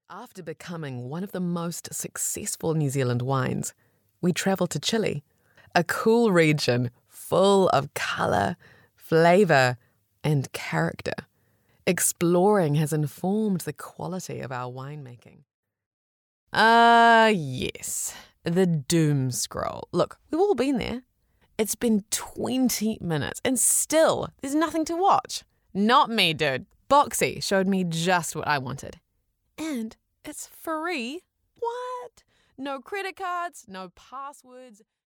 After becoming one of the most successful New Zealand wines, we travelled to Chile, a cool region full of colour, flavour and character. Exploring has informed the quality of our winemaking. Yes, the doom scroll. Look, we've all been there. It's been 20 minutes and still there's nothing to watch. Not me, dude. Boxy showed me just what I wanted. And it's free. What? No credit cards, no passwords.